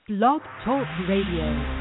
Blog Talk Radio.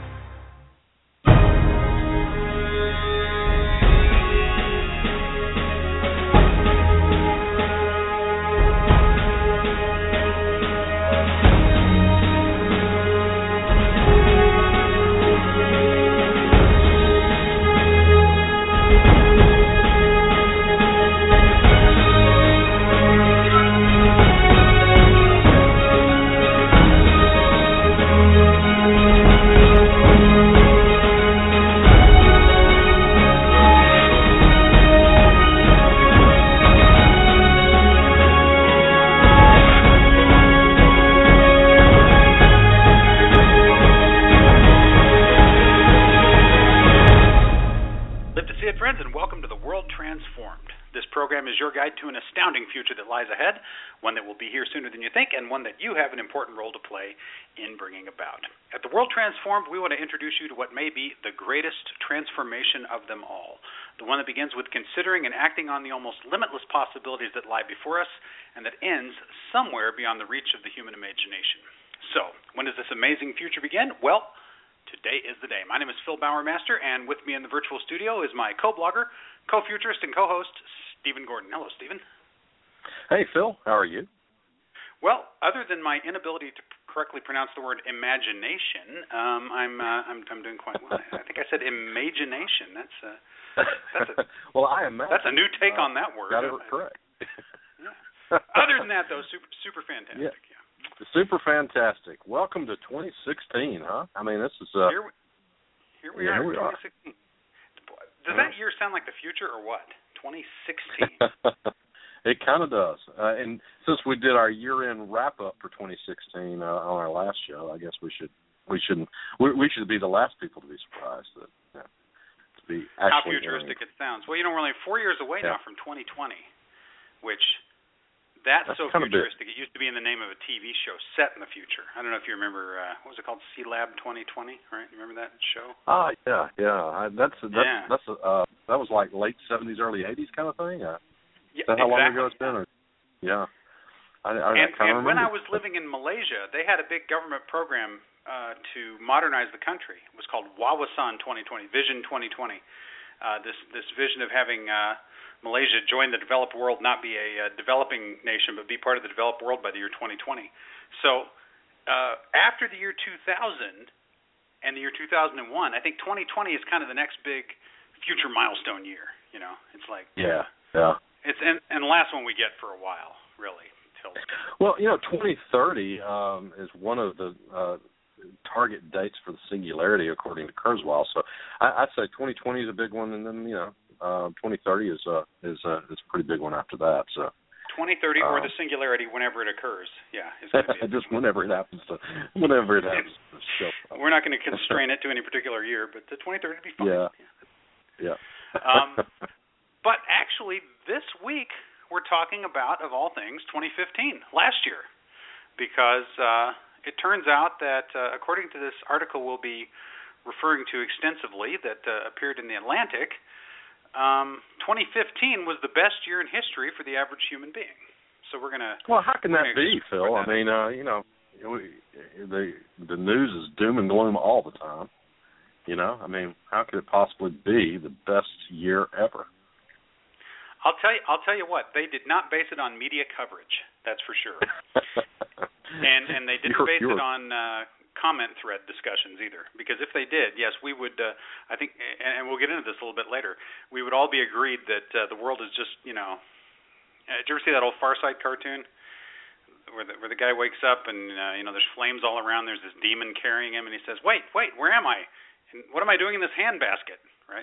One that will be here sooner than you think, and one that you have an important role to play in bringing about. At The World Transformed, we want to introduce you to what may be the greatest transformation of them all, the one that begins with considering and acting on the almost limitless possibilities that lie before us, and that ends somewhere beyond the reach of the human imagination. So, when does this amazing future begin? Well, today is the day. My name is Phil Bowermaster, and with me in the virtual studio is my co-blogger, co-futurist, and co-host, Stephen Gordon. Hello, Stephen. Hey, Phil. How are you? Well, other than my inability to correctly pronounce the word imagination, I'm doing quite well. I think I said imagination. That's well, I imagine that's a new take on that word. Got it correct. Yeah. Other than that, though, super fantastic. Yeah. Super fantastic. Welcome to 2016, huh? I mean, this is here we are. 2016. Does that year sound like the future or what? 2016. It kind of does. And since we did our year-end wrap-up for 2016 on our last show, I guess we should be the last people to be surprised that to be actually how futuristic it sounds. Well, we're only 4 years away now from 2020, which that's so futuristic. It used to be in the name of a TV show set in the future. I don't know if you remember what was it called, C-Lab 2020, right? You remember that show? Yeah. That was like late 70s, early 80s kind of thing. Yeah, is that how long ago it's been? Yeah. And when I was living in Malaysia, they had a big government program to modernize the country. It was called Wawasan 2020, Vision 2020. This vision of having Malaysia join the developed world, not be a developing nation, but be part of the developed world by the year 2020. So after the year 2000 and the year 2001, I think 2020 is kind of the next big future milestone year. It's like yeah. It's and the last one we get for a while, really. Well, 2030 is one of the target dates for the singularity, according to Kurzweil. So I'd say 2020 is a big one, and then 2030 is a pretty big one after that. So 2030 or the singularity, whenever it occurs. Yeah, it's gonna be just whenever it happens to show up. We're not going to constrain it to any particular year, but the 2030 would be fine. Yeah. But actually, this week, we're talking about, of all things, 2015, last year, because it turns out that, according to this article we'll be referring to extensively that appeared in The Atlantic, 2015 was the best year in history for the average human being. So we're going to... Well, how can that be, Phil? I mean, the news is doom and gloom all the time. I mean, how could it possibly be the best year ever? I'll tell you what. They did not base it on media coverage. That's for sure. and they didn't base it on comment thread discussions either. Because if they did, yes, we would. I think, and we'll get into this a little bit later. We would all be agreed that the world is just. Did you ever see that old Far Side cartoon where the guy wakes up and there's flames all around. There's this demon carrying him, and he says, "Wait, where am I? And what am I doing in this handbasket?" Right.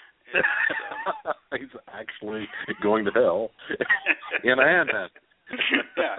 He's actually going to hell in a handbasket. Yeah.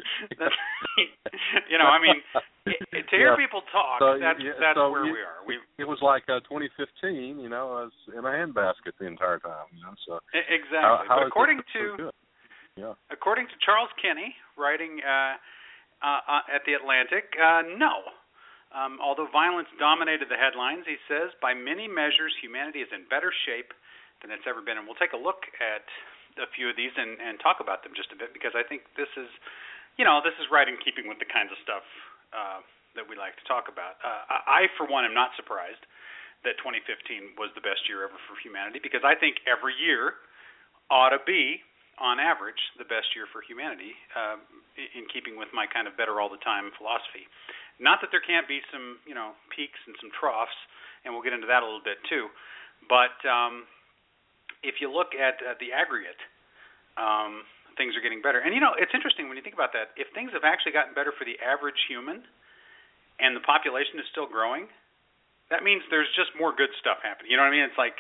I mean, to hear people talk, that's where we are. It was like 2015, I was in a handbasket the entire time, So exactly. How but according to Charles Kinney, writing at The Atlantic, no. Although violence dominated the headlines, he says, by many measures, humanity is in better shape than it's ever been. And we'll take a look at a few of these and talk about them just a bit, because I think this is right in keeping with the kinds of stuff that that we like to talk about. I, for one, am not surprised that 2015 was the best year ever for humanity, because I think every year ought to be, on average, the best year for humanity, in keeping with my kind of better all the time philosophy. Not that there can't be some, peaks and some troughs, and we'll get into that a little bit too. But if you look at the aggregate, things are getting better. And, it's interesting when you think about that. If things have actually gotten better for the average human and the population is still growing, that means there's just more good stuff happening. You know what I mean? It's like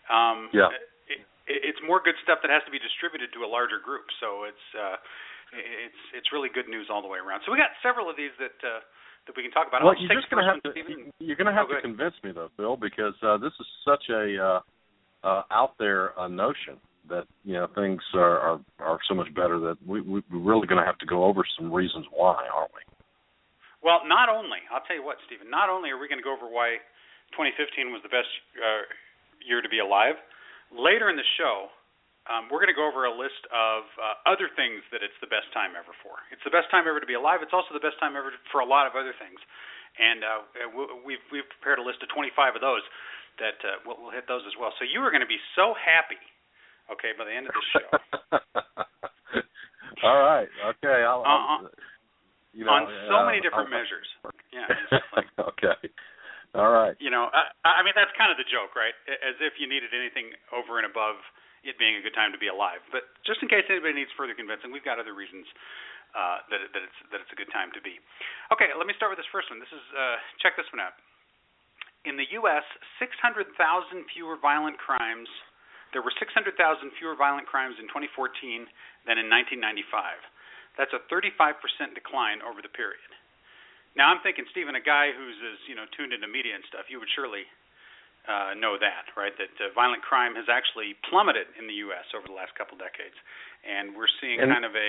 it's more good stuff that has to be distributed to a larger group. So it's really good news all the way around. So we got several of these that we can talk about. Well, you're just going to have to convince me, though, Phil, because this is such a out there notion that things are so much better that we're really going to have to go over some reasons why, aren't we? Well, not only, I'll tell you what, Stephen, not only are we going to go over why 2015 was the best year to be alive, later in the show, we're going to go over a list of other things that it's the best time ever for. It's the best time ever to be alive. It's also the best time ever for a lot of other things. And we've prepared a list of 25 of those that we'll hit those as well. So you are going to be so happy, okay, by the end of the show. All right. Okay. I'll on so many different measures. Yeah. Like, okay. All right. I mean, that's kind of the joke, right? As if you needed anything over and above it being a good time to be alive. But just in case anybody needs further convincing, we've got other reasons that it's a good time to be. Okay, let me start with this first one. This is check this one out. In the U.S., 600,000 fewer violent crimes. There were 600,000 fewer violent crimes in 2014 than in 1995. That's a 35% decline over the period. Now, I'm thinking, Stephen, a guy who's as tuned into media and stuff, you would surely know that, right? That violent crime has actually plummeted in the U.S. over the last couple decades, and we're seeing kind of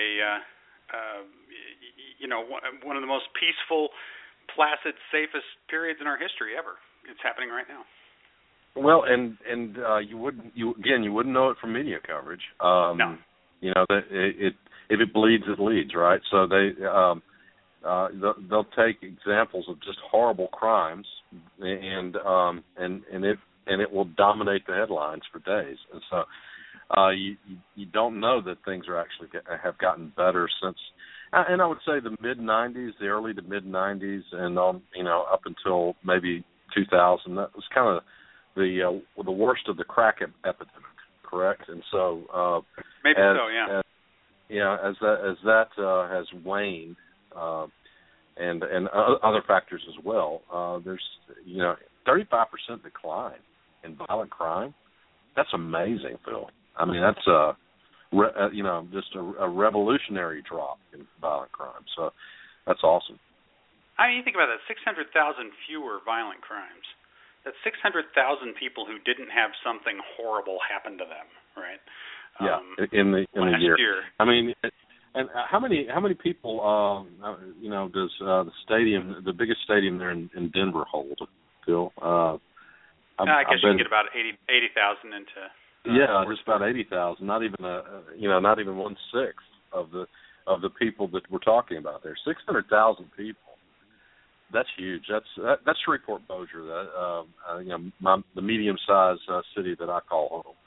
one of the most peaceful, placid, safest periods in our history ever. It's happening right now. Well, and you wouldn't know it from media coverage. No. That if it bleeds, it leads, right? So they'll take examples of just horrible crimes, and it will dominate the headlines for days. And so you don't know that things are actually have gotten better since. And I would say the mid-'90s, the early to mid-'90s, and up until maybe 2000, that was kind of the worst of the crack epidemic, correct? And so maybe so, yeah. As that has waned, and other factors as well, there's 35% decline in violent crime. That's amazing, Phil. I mean, that's just a revolutionary drop in violent crime. So that's awesome. I mean, you think about that, 600,000 fewer violent crimes. That's 600,000 people who didn't have something horrible happen to them, right? Yeah, in the year. I mean, and how many people does the biggest stadium there in Denver hold, Phil? I guess you can get about 80,000 into. Just about 80,000. Not even not even 1/6 of the people that we're talking about there. 600,000 people. That's huge. That's Shreveport-Bossier. The medium-sized city that I call home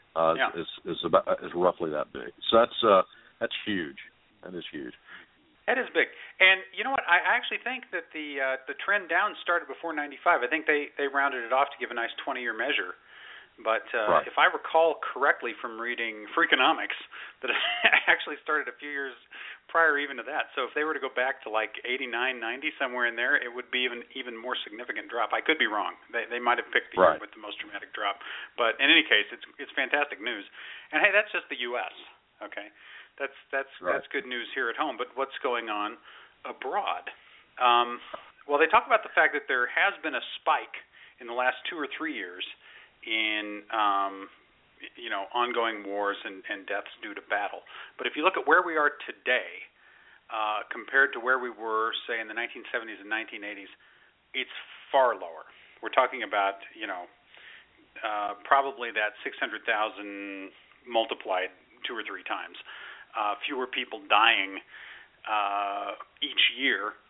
is roughly that big. So that's huge. That is huge. That is big. And you know what? I actually think that the trend down started before 95. I think they rounded it off to give a nice 20-year measure. But right. If I recall correctly from reading Freakonomics, that it actually started a few years prior even to that. So if they were to go back to like 89, 90, somewhere in there, it would be even more significant drop. I could be wrong. They might have picked the year with the most dramatic drop. But in any case, it's fantastic news. And hey, that's just the U.S., okay? That's good news here at home. But what's going on abroad? Well, they talk about the fact that there has been a spike in the last 2 or 3 years in ongoing wars and deaths due to battle. But if you look at where we are today compared to where we were, say, in the 1970s and 1980s, it's far lower. We're talking about, probably that 600,000 multiplied 2 or 3 times. Fewer people dying each year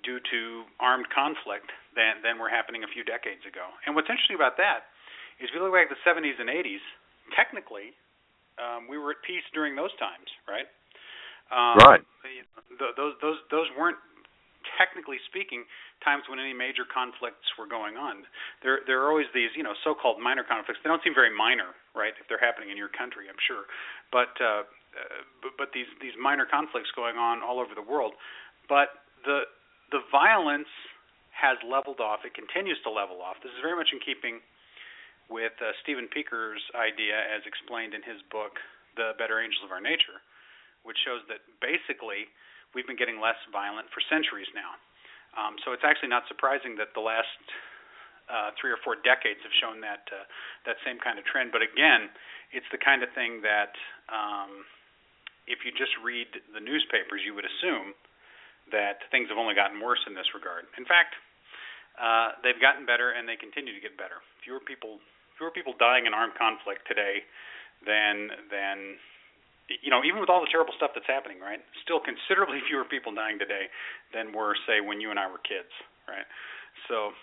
due to armed conflict than were happening a few decades ago. And what's interesting about that is if you look back at the 70s and 80s, technically we were at peace during those times, right? Right. Those weren't, technically speaking, times when any major conflicts were going on. There are always these, so-called minor conflicts. They don't seem very minor, right, if they're happening in your country, I'm sure. But these minor conflicts going on all over the world. But the violence has leveled off. It continues to level off. This is very much in keeping with Stephen Peeker's idea, as explained in his book, The Better Angels of Our Nature, which shows that basically we've been getting less violent for centuries now. So it's actually not surprising that the last 3 or 4 decades have shown that same kind of trend. But again, it's the kind of thing that if you just read the newspapers, you would assume that things have only gotten worse in this regard. In fact, they've gotten better, and they continue to get better. Fewer people dying in armed conflict today than even with all the terrible stuff that's happening, right? Still considerably fewer people dying today than were, say, when you and I were kids, right? So,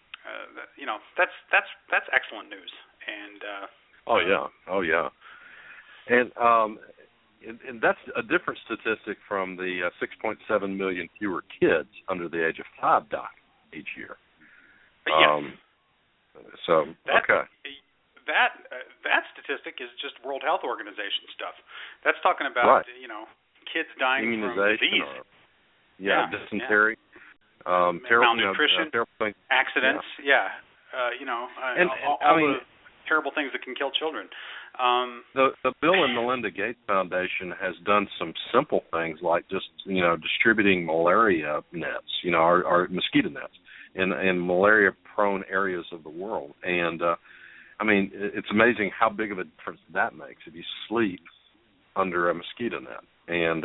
that's excellent news. And oh yeah, and that's a different statistic from the 6.7 million fewer kids under the age of 5 die each year. Yes. Okay. That statistic is just World Health Organization stuff. That's talking about kids dying from disease. Dysentery, malnutrition, accidents. And all the terrible things that can kill children. The Bill and Melinda Gates Foundation has done some simple things like just distributing malaria nets, our mosquito nets in malaria-prone areas of the world, and it's amazing how big of a difference that makes if you sleep under a mosquito net, and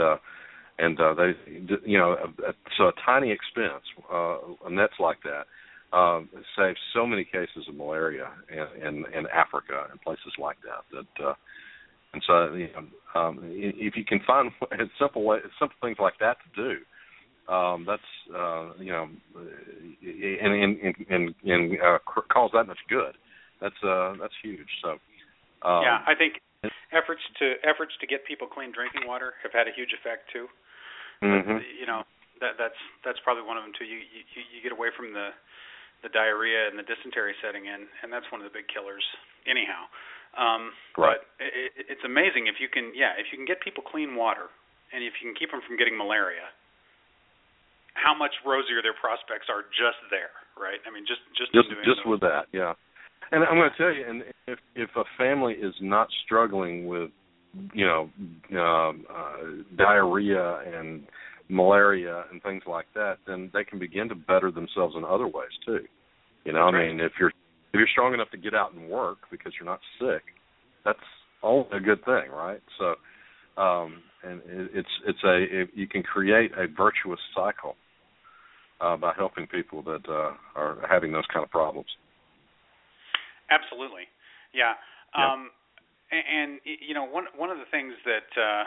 so a tiny expense, nets like that, saves so many cases of malaria in Africa and places like that. And so if you can find simple things like that to do, that's and cause that much good. That's huge. So I think efforts to get people clean drinking water have had a huge effect too. Mm-hmm. That's probably one of them too. You get away from the diarrhea and the dysentery setting in, and that's one of the big killers anyhow. Right. But it's amazing if you can get people clean water, and if you can keep them from getting malaria, how much rosier their prospects are just there, right? I mean, just with that, yeah. And I'm going to tell you, and if a family is not struggling with, diarrhea and malaria and things like that, then they can begin to better themselves in other ways too. Right. If you're strong enough to get out and work because you're not sick, that's only a good thing, right? So, and you can create a virtuous cycle by helping people that are having those kind of problems. Absolutely, yeah. And one of the things that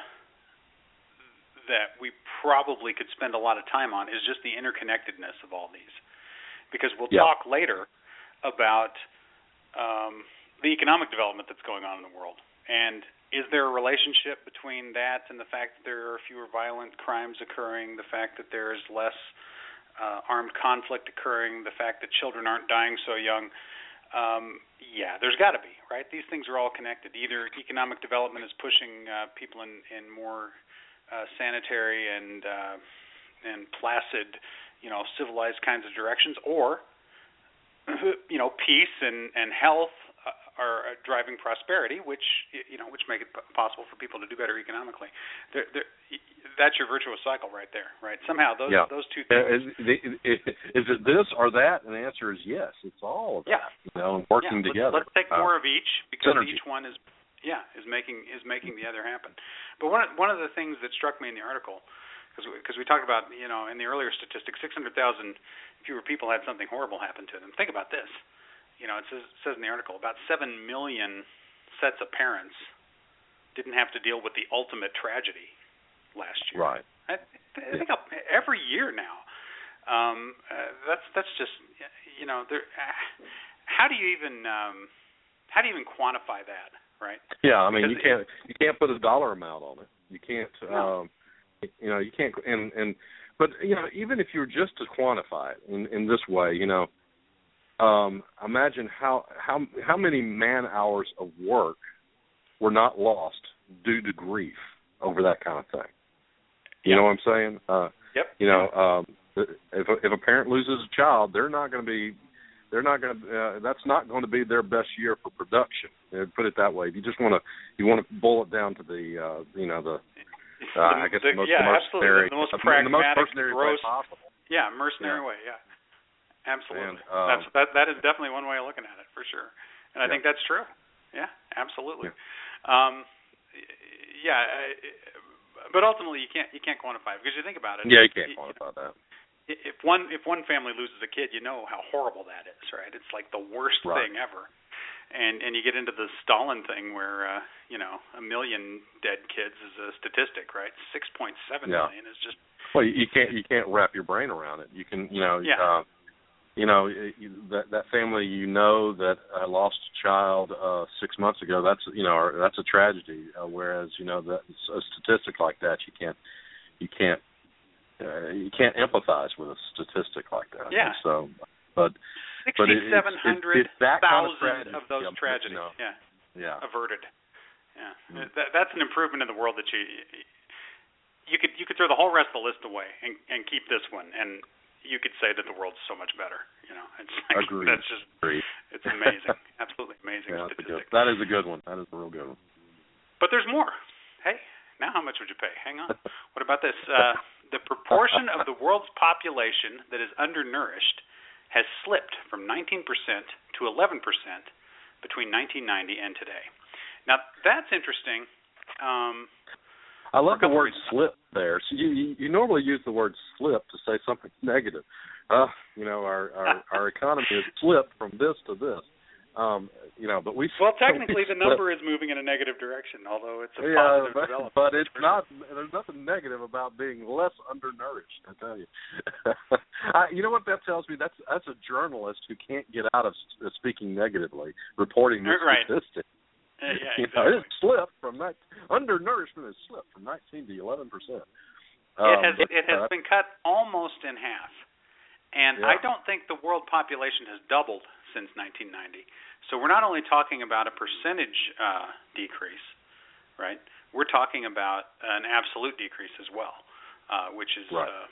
we probably could spend a lot of time on is just the interconnectedness of all these, because we'll talk later about the economic development that's going on in the world, and is there a relationship between that and the fact that there are fewer violent crimes occurring, the fact that there is less armed conflict occurring, the fact that children aren't dying so young? There's got to be, right? These things are all connected. Either economic development is pushing people in more sanitary and placid, civilized kinds of directions, or peace and health are driving prosperity, which make it possible for people to do better economically. That's your virtuous cycle right there, right? Somehow those two things. Is it this or that? And the answer is yes. It's all of that. Working together. Let's take more of each, because synergy. Each one is making the other happen. But one of the things that struck me in the article, because we talked about in the earlier statistics, 600,000 fewer people had something horrible happen to them. Think about this. It says in the article about 7 million sets of parents didn't have to deal with the ultimate tragedy last year. Right. I think every year now, That's just, there. How do you even quantify that, right? Yeah, I mean, you can't put a dollar amount on it. You can't. No. You can't. But even if you were just to quantify it in this way, imagine how many man hours of work were not lost due to grief over that kind of thing. You know what I'm saying? Yep. If a parent loses a child, that's not going to be their best year for production. Put it that way. If you just want to boil it down to the I guess the most mercenary, the most pragmatic, gross way possible. Yeah, mercenary way. Yeah, absolutely. And, that is definitely one way of looking at it for sure, and I think that's true. Yeah, absolutely. Yeah. But ultimately you can't quantify it because you think about it. Yeah, you can't quantify that. If one family loses a kid, you know how horrible that is, right? It's like the worst thing ever. And you get into the Stalin thing where 1 million dead kids is a statistic, right? 6.7 million is just. Well, you can't wrap your brain around it. You can that family that lost a child 6 months ago. That's a tragedy. Whereas that a statistic like that you can't empathize with a statistic like that. Yeah. So, but 6,700,000 of those tragedies. Yeah. Averted. Yeah. That's an improvement in the world that you could throw the whole rest of the list away and keep this one, and you could say that the world's so much better. It's like, Agreed. That's just it's amazing. Absolutely amazing statistic. That is a good one. That is a real good one. But there's more. Hey, now how much would you pay? Hang on. What about this? The proportion of the world's population that is undernourished has slipped from 19% to 11% between 1990 and today. Now, that's interesting. I love the word slip there. So you normally use the word slip to say something negative. Our economy has slipped from this to this. But technically the number is moving in a negative direction, although it's a positive development. But it's not. There's nothing negative about being less undernourished. I tell you. You know what that tells me? That's a journalist who can't get out of speaking negatively, reporting this statistic. Yeah, exactly. It slipped from undernourishment has slipped from 19 to 11%. It has been cut almost in half, and I don't think the world population has doubled since 1990. So we're not only talking about a percentage decrease, right? We're talking about an absolute decrease as well, which is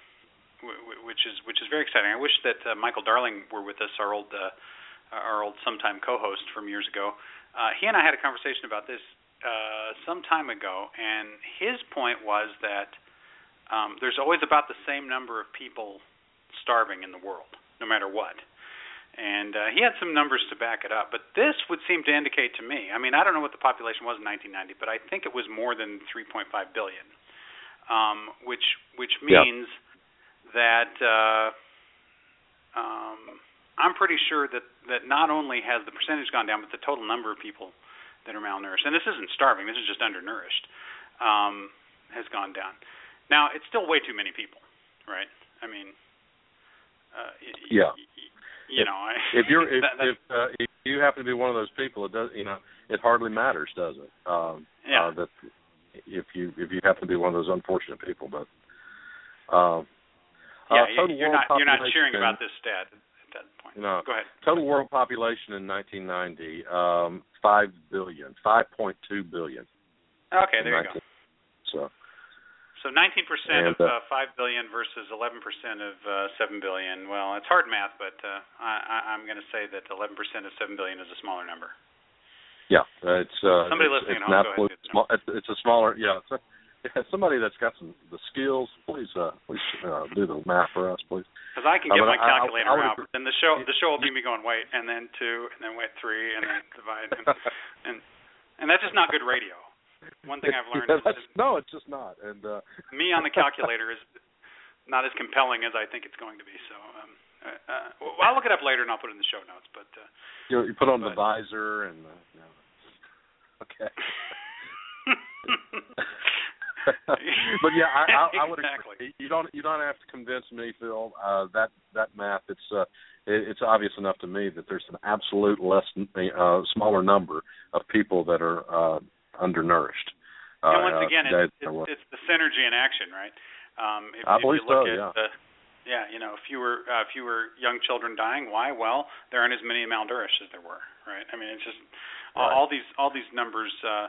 very exciting. I wish that Michael Darling were with us, our old sometime co-host from years ago. He and I had a conversation about this some time ago, and his point was that there's always about the same number of people starving in the world, no matter what. And he had some numbers to back it up, but this would seem to indicate to me, I mean, I don't know what the population was in 1990, but I think it was more than 3.5 billion, which means that I'm pretty sure that not only has the percentage gone down, but the total number of people that are malnourished, and this isn't starving, this is just undernourished, has gone down. Now, it's still way too many people, right? I mean, if you happen to be one of those people, it does. It hardly matters, does it? That if you happen to be one of those unfortunate people, but you're not cheering about this stat at that point. No. Go ahead. Total world population in 1990, 5.2 billion. Okay, there you go. So 19% of 5 billion versus 11% of 7 billion. Well, it's hard math, but I'm going to say that 11% of 7 billion is a smaller number. Yeah, it's somebody listening at home. Go ahead. It's a smaller. Somebody that's got the skills. Please do the math for us, please. Because I can get my calculator out, but then the show will be me going wait, and then 2, and then wait 3, and then divide, and that's just not good radio. One thing I've learned it's just not. And me on the calculator is not as compelling as I think it's going to be. So I'll look it up later and I'll put it in the show notes. But you put on the visor and okay. But yeah, I would exactly. agree. You don't have to convince me, Phil. That math, it's obvious enough to me that there's an absolute smaller number of people that are undernourished. And once again, it's the synergy in action, right? I believe if you look so. at fewer young children dying. Why? Well, there aren't as many malnourished as there were, right? I mean, it's just all these numbers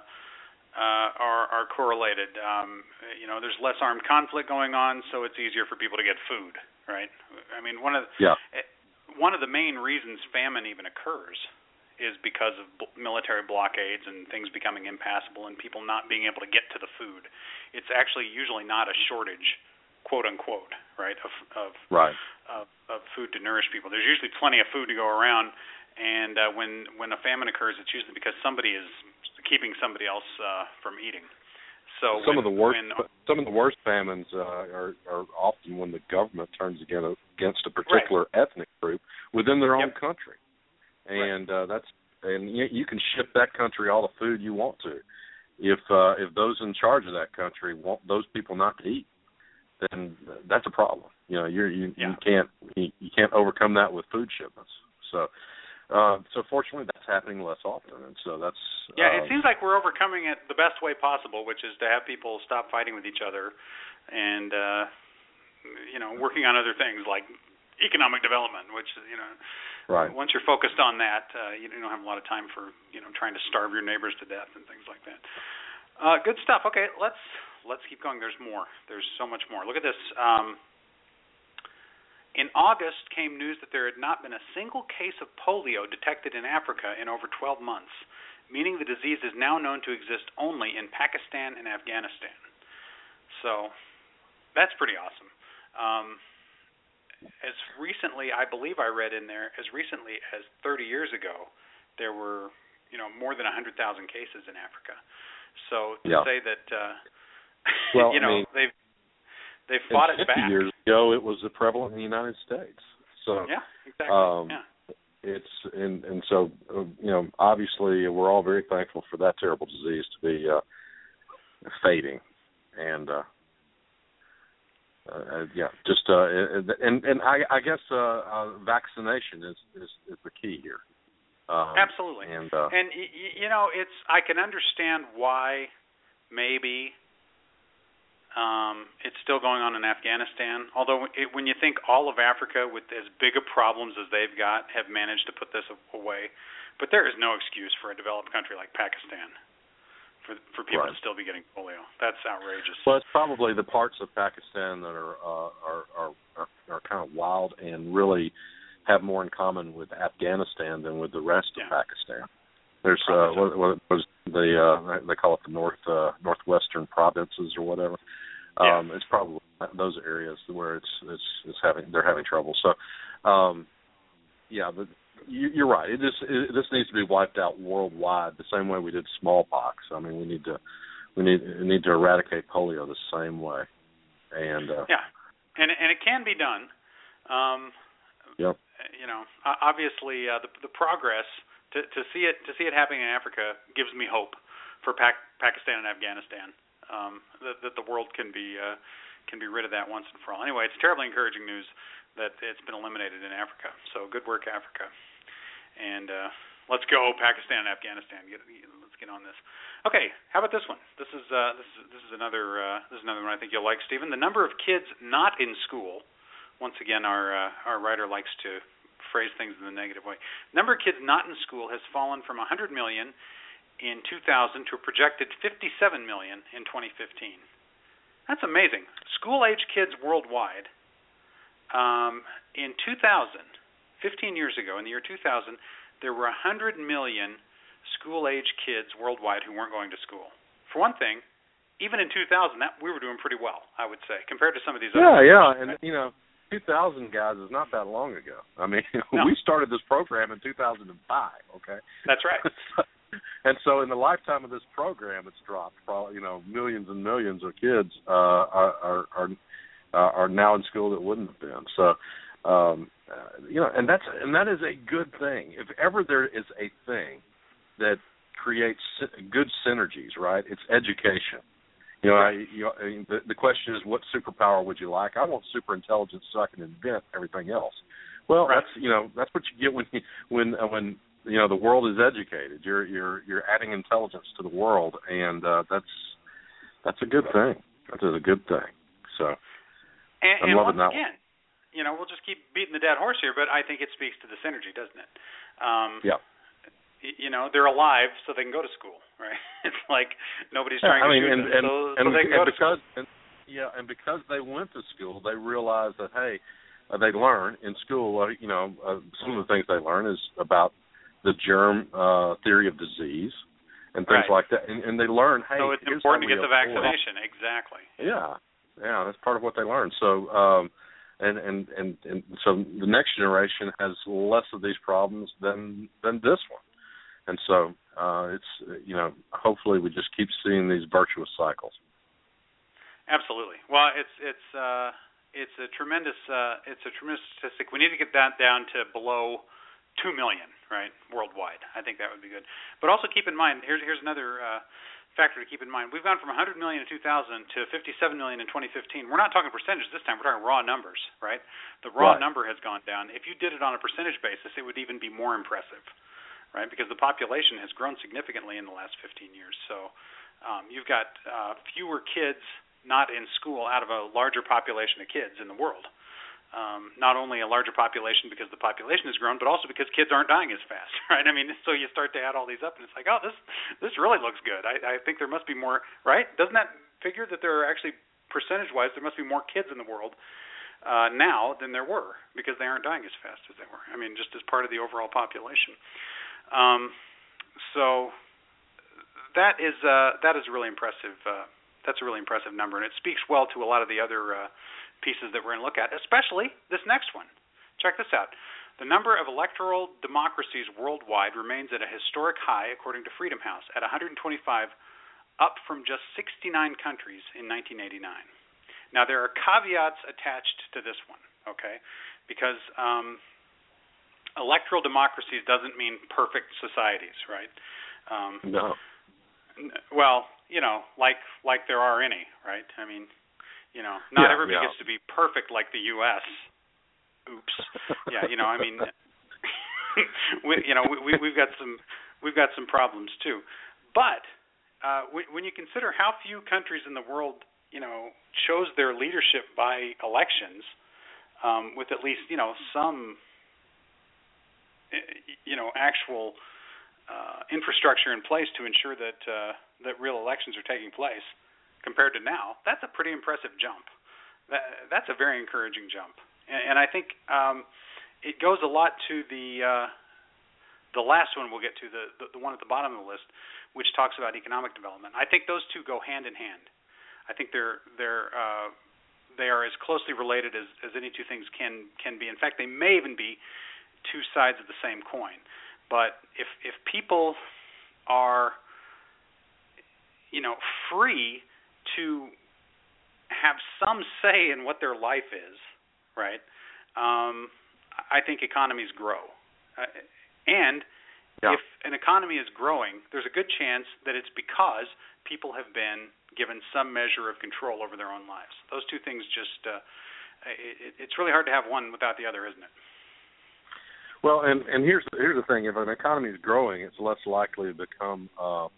are correlated. There's less armed conflict going on, so it's easier for people to get food, right? I mean, one of the main reasons famine even occurs is because of military blockades and things becoming impassable and people not being able to get to the food. It's actually usually not a shortage, quote unquote, right, of food to nourish people. There's usually plenty of food to go around, and when a famine occurs, it's usually because somebody is keeping somebody else from eating. So some of the worst famines are often when the government turns against a particular ethnic group within their own country. And you can ship that country all the food you want to. If those in charge of that country want those people not to eat, then that's a problem. You can't overcome that with food shipments. So fortunately that's happening less often, and so that's it seems like we're overcoming it the best way possible, which is to have people stop fighting with each other and working on other things like economic development, which once you're focused on that, you don't have a lot of time for trying to starve your neighbors to death and things like that. Good stuff. Okay, let's keep going. There's more. There's so much more. Look at this. In August came news that there had not been a single case of polio detected in Africa in over 12 months, meaning the disease is now known to exist only in Pakistan and Afghanistan. So that's pretty awesome. As recently, I believe I read in there, as recently as 30 years ago, there were, more than 100,000 cases in Africa. So to say that, they've fought it back. 50 years ago, it was prevalent in the United States. So yeah, exactly. So obviously, we're all very thankful for that terrible disease to be fading, and. I guess vaccination is the key here. Absolutely, and I can understand why maybe it's still going on in Afghanistan. Although when you think all of Africa with as big a problems as they've got have managed to put this away, but there is no excuse for a developed country like Pakistan for people to still be getting polio. That's outrageous. Well, it's probably the parts of Pakistan that are kind of wild and really have more in common with Afghanistan than with the rest of Pakistan. There's what was they call it the northwestern provinces or whatever. It's probably those areas where they're having trouble. So, but you're right. This needs to be wiped out worldwide, the same way we did smallpox. I mean, we need to eradicate polio the same way. And and it can be done. Obviously, the progress to see it happening in Africa gives me hope for Pakistan and Afghanistan. That the world can be rid of that once and for all. Anyway, it's terribly encouraging news that it's been eliminated in Africa. So good work, Africa. And let's go, Pakistan and Afghanistan. Let's get on this. Okay, how about this one? This is another one I think you'll like, Stephen. The number of kids not in school. Once again, our writer likes to phrase things in the negative way. Number of kids not in school has fallen from 100 million in 2000 to a projected 57 million in 2015. That's amazing. School-age kids worldwide. In 2000, 15 years ago, in the year 2000, there were 100 million school-age kids worldwide who weren't going to school. For one thing, even in 2000, we were doing pretty well, I would say, compared to some of these other countries. And 2000, guys, is not that long ago. I mean, we started this program in 2005, okay? That's right. And so in the lifetime of this program, it's dropped. Probably, millions and millions of kids are now in school that wouldn't have been. So, and that is a good thing. If ever there is a thing that creates good synergies, right? It's education. You know, the question is, what superpower would you like? I want super intelligence so I can invent everything else. Well, right. that's what you get when the world is educated. You're adding intelligence to the world, and that's a good thing. That is a good thing. So, and loving once that again, we'll just keep beating the dead horse here, but I think it speaks to the synergy, doesn't it? Yeah. They're alive, so they can go to school, right? It's like nobody's trying to shoot them, so they can go to school. And because they went to school, they realize that, hey, they learn in school. Some of the things they learn is about the germ theory of disease and things right. like that, and they learn, hey, so it's important to get the vaccination. Exactly. Yeah, that's part of what they learn. So, and so the next generation has less of these problems than this one. And so it's hopefully we just keep seeing these virtuous cycles. Absolutely. Well, it's a tremendous statistic. We need to get that down to below 2 million, right, worldwide. I think that would be good. But also keep in mind, here's another factor to keep in mind. We've gone from 100 million in 2000 to 57 million in 2015. We're not talking percentages this time. We're talking raw numbers, right? The raw number has gone down. If you did it on a percentage basis, it would even be more impressive. Right, because the population has grown significantly in the last 15 years. So you've got fewer kids not in school out of a larger population of kids in the world. Not only a larger population because the population has grown, but also because kids aren't dying as fast. Right? I mean, so you start to add all these up, and it's like, oh, this really looks good. I think there must be more. Right? Doesn't that figure that there are actually percentage-wise there must be more kids in the world now than there were because they aren't dying as fast as they were. I mean, just as part of the overall population. So that is a really impressive. That's a really impressive number, and it speaks well to a lot of the other pieces that we're going to look at, especially this next one. Check this out. The number of electoral democracies worldwide remains at a historic high, according to Freedom House, at 125, up from just 69 countries in 1989. Now, there are caveats attached to this one, okay? Because electoral democracies doesn't mean perfect societies, right? No. Well, like there are any, right? I mean, not everybody gets to be perfect like the U.S. Oops. Yeah, I mean, we've got some problems too. But when you consider how few countries in the world, chose their leadership by elections, with at least some actual infrastructure in place to ensure that real elections are taking place compared to now, that's a pretty impressive jump. That's a very encouraging jump. And I think it goes a lot to the last one we'll get to, the one at the bottom of the list, which talks about economic development. I think those two go hand in hand. I think they are as closely related as any two things can be. In fact, they may even be two sides of the same coin. But if people are, free to have some say in what their life is, right? I think economies grow. If an economy is growing, there's a good chance that it's because people have been given some measure of control over their own lives. Those two things just, it's really hard to have one without the other, isn't it? Well, and here's the thing: if an economy is growing, it's less likely to become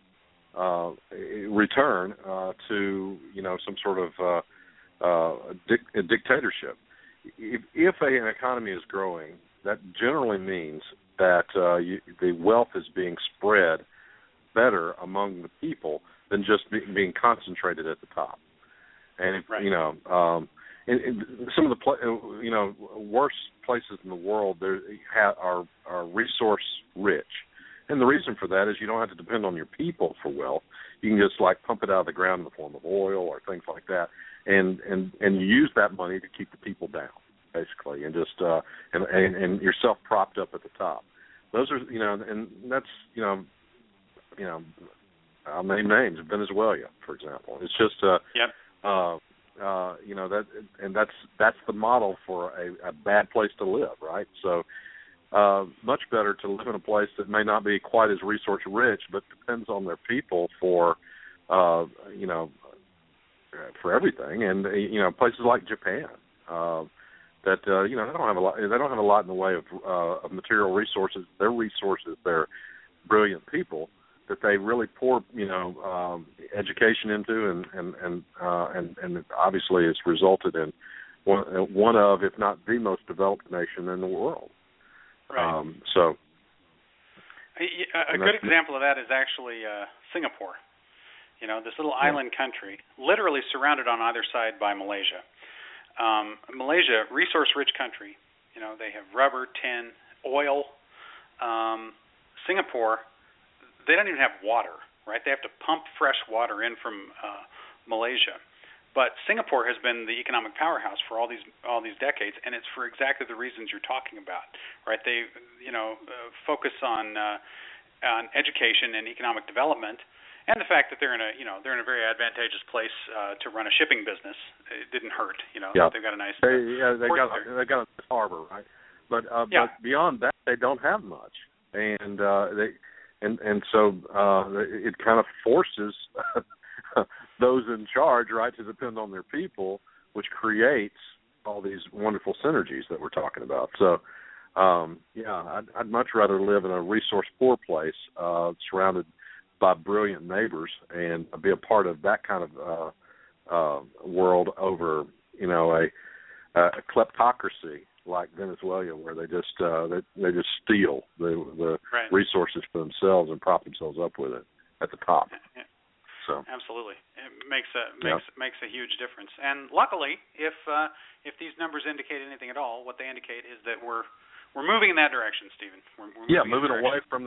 return to some sort of a dictatorship. If an economy is growing, that generally means that the wealth is being spread better among the people than just being concentrated at the top. And and some of the worst places in the world are resource rich, and the reason for that is you don't have to depend on your people for wealth. You can just pump it out of the ground in the form of oil or things like that, and you use that money to keep the people down, basically, and just and yourself propped up at the top. Those are and that's I'll name names. Venezuela, for example. It's just that's the model for a bad place to live, right? So much better to live in a place that may not be quite as resource rich, but depends on their people for for everything, and places like Japan that they don't have a lot. They don't have a lot in the way of material resources. Their resources, they're brilliant people that they really pour education into, and obviously it's resulted in one of, if not the most developed nation in the world. Right. A good example of that is actually Singapore. This little island country, literally surrounded on either side by Malaysia. Malaysia, resource-rich country. They have rubber, tin, oil. Singapore, they don't even have water, right? They have to pump fresh water in from Malaysia. But Singapore has been the economic powerhouse for all these decades, and it's for exactly the reasons you're talking about, right? They, focus on education and economic development, and the fact that they're in a very advantageous place to run a shipping business. It didn't hurt, Yeah. They've got a nice. They got a harbor, right? But beyond that, they don't have much, and so it kind of forces those in charge, right, to depend on their people, which creates all these wonderful synergies that we're talking about. So, I'd much rather live in a resource-poor place, surrounded by brilliant neighbors, and be a part of that kind of world over, a kleptocracy like Venezuela, where they just steal the right. resources for themselves and prop themselves up with it at the top. Yeah. So absolutely, it makes a huge difference. And luckily, if these numbers indicate anything at all, what they indicate is that we're moving in that direction, Stephen. We're moving away from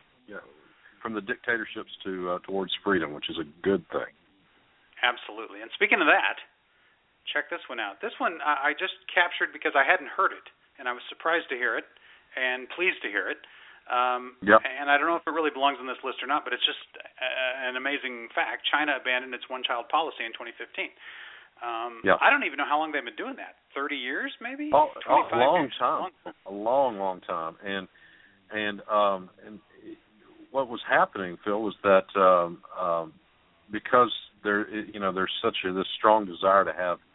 the dictatorships towards freedom, which is a good thing. Absolutely. And speaking of that, check this one out. This one I just captured because I hadn't heard it, and I was surprised to hear it and pleased to hear it. And I don't know if it really belongs on this list or not, but it's just an amazing fact. China abandoned its one-child policy in 2015. I don't even know how long they've been doing that. 30 years, maybe? A long years? time. A long time. And what was happening, Phil, was that because there's such this strong desire to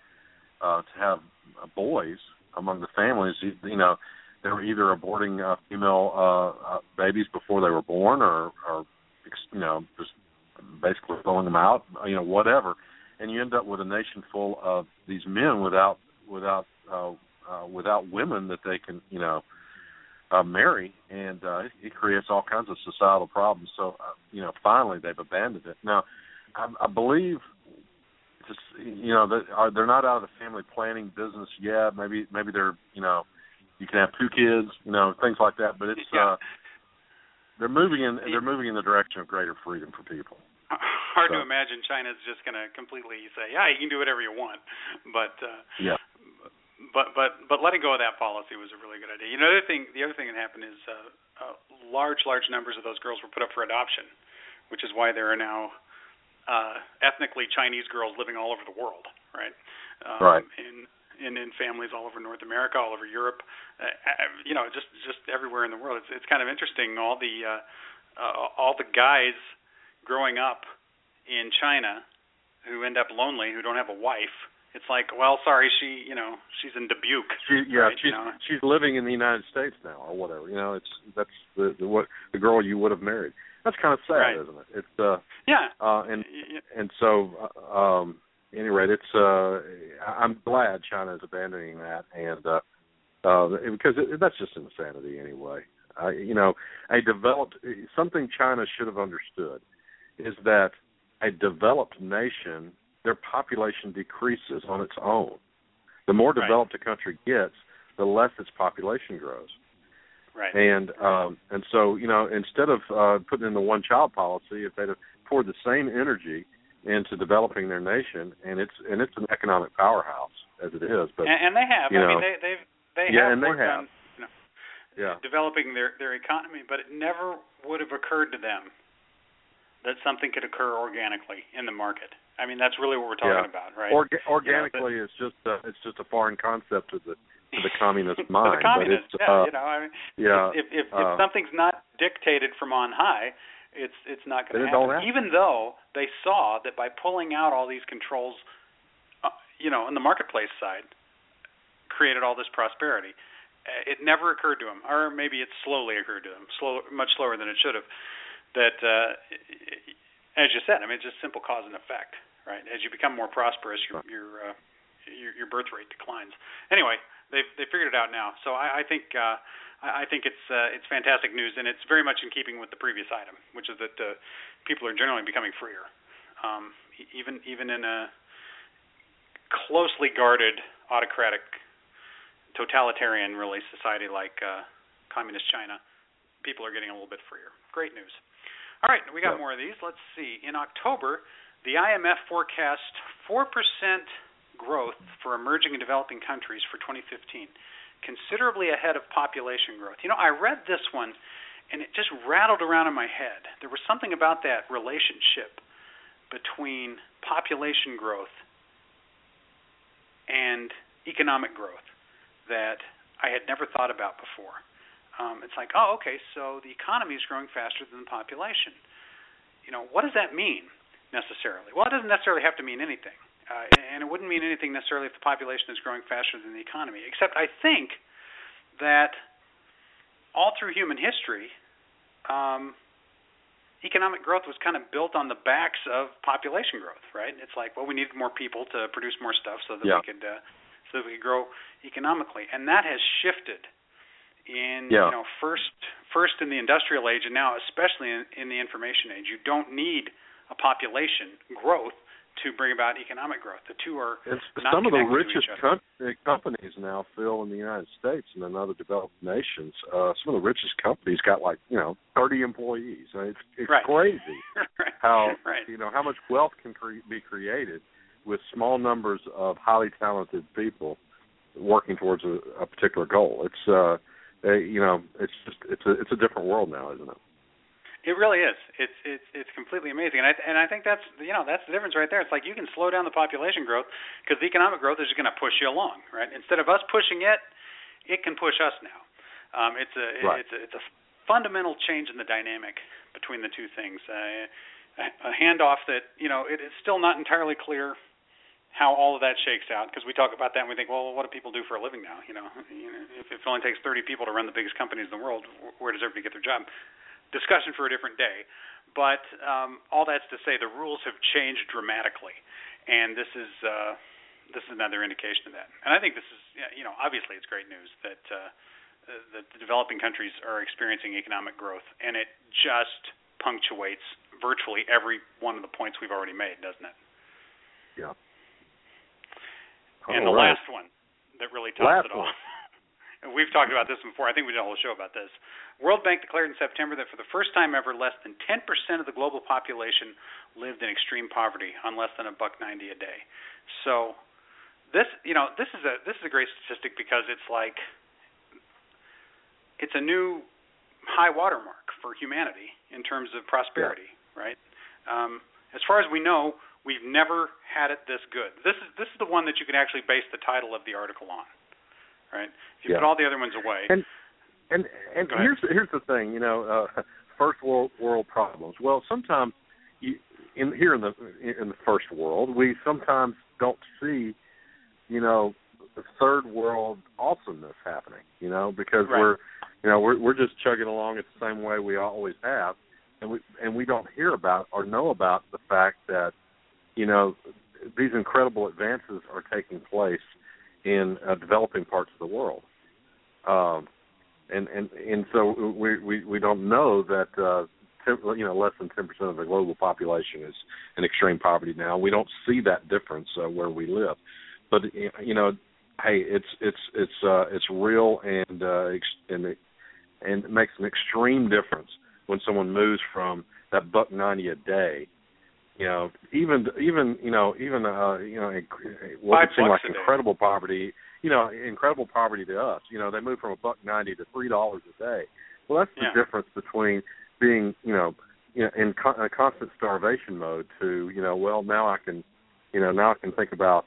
have boys among the families, they were either aborting female babies before they were born, or just basically throwing them out, whatever, and you end up with a nation full of these men without women that they can marry, and it creates all kinds of societal problems. So finally they've abandoned it. Now I believe that they're not out of the family planning business yet. Maybe they're you can have 2 kids, things like that. But it's they're moving in the direction of greater freedom for people. Hard to imagine China's just going to completely say, you can do whatever you want. But But letting go of that policy was a really good idea. The other thing that happened is large numbers of those girls were put up for adoption, which is why there are now ethnically Chinese girls living all over the world, right? Right. In families all over North America, all over Europe, just everywhere in the world. It's kind of interesting. All the guys growing up in China who end up lonely, who don't have a wife. It's like, well, sorry, she's in Dubuque. She's living in the United States now, or whatever. That's the girl you would have married. That's kind of sad, right. Isn't it? It's and so. At any rate, I'm glad China is abandoning that, and because that's just insanity anyway. Something China should have understood is that a developed nation, their population decreases on its own. The more developed a country gets, the less its population grows. Right. And so instead of putting in the one-child policy, if they'd have poured the same energy into developing their nation, and it's an economic powerhouse as it is, but and they have. They have worked on developing their economy, but it never would have occurred to them that something could occur organically in the market. I mean, that's really what we're talking about, right? Organically, it's just a foreign concept to the communist mind. To the communist, if if something's not dictated from on high, it's not going to happen. Even though they saw that by pulling out all these controls on the marketplace side, created all this prosperity. It never occurred to him, or maybe it slowly occurred to him, much slower than it should have, that, as you said, it's just simple cause and effect, right? As you become more prosperous, your birth rate declines. Anyway, they figured it out now. So I think it's fantastic news, and it's very much in keeping with the previous item, which is that people are generally becoming freer, even in a closely guarded, autocratic, totalitarian, really, society like communist China. People are getting a little bit freer. Great news. All right, we got more of these. Let's see. In October, the IMF forecast 4% growth for emerging and developing countries for 2015, considerably ahead of population growth. I read this one, and it just rattled around in my head. There was something about that relationship between population growth and economic growth that I had never thought about before. It's like, okay, so the economy is growing faster than the population. What does that mean necessarily? Well, it doesn't necessarily have to mean anything. And it wouldn't mean anything necessarily if the population is growing faster than the economy, except I think that all through human history, economic growth was kind of built on the backs of population growth, right? It's like, well, we needed more people to produce more stuff so that we could grow economically, and that has shifted in first in the industrial age, and now especially in the information age. You don't need a population growth to bring about economic growth. The two are not some of the connected richest to each other. companies now, Phil, in the United States and in other developed nations. Some of the richest companies got 30 employees. It's crazy how how much wealth can be created with small numbers of highly talented people working towards a particular goal. It's it's a different world now, isn't it? It really is. It's completely amazing, and I think that's that's the difference right there. It's like you can slow down the population growth because the economic growth is just going to push you along, right? Instead of us pushing it, it can push us now. It's a fundamental change in the dynamic between the two things. A handoff that it is still not entirely clear how all of that shakes out, because we talk about that and we think, well, what do people do for a living now? If it only takes 30 people to run the biggest companies in the world, where does everybody get their job? Discussion for a different day. But all that's to say, the rules have changed dramatically, and this is another indication of that. And I think this is, obviously it's great news that the developing countries are experiencing economic growth, and it just punctuates virtually every one of the points we've already made, doesn't it? Yeah. And the last one that really tops it all. We've talked about this before. I think we did a whole show about this. World Bank declared in September that for the first time ever, less than 10% of the global population lived in extreme poverty on less than $1.90 a day. So this is a great statistic because it's like it's a new high watermark for humanity in terms of prosperity, right? As far as we know, we've never had it this good. This is the one that you can actually base the title of the article on, right? If you put all the other ones away. And here's the thing, first world problems. Well, sometimes in the first world, we sometimes don't see, the third world awesomeness happening, because we're just chugging along the same way we always have, and we don't hear about or know about the fact that these incredible advances are taking place in developing parts of the world, and so we don't know that less than 10% of the global population is in extreme poverty now. We don't see that difference where we live, but hey, it's real, and it makes an extreme difference when someone moves from that $1.90 a day. Even what would seem like incredible poverty, incredible poverty to us. They move from $1.90 to $3 a day. Well, that's the difference between being, in a constant starvation mode to, well, now I can think about,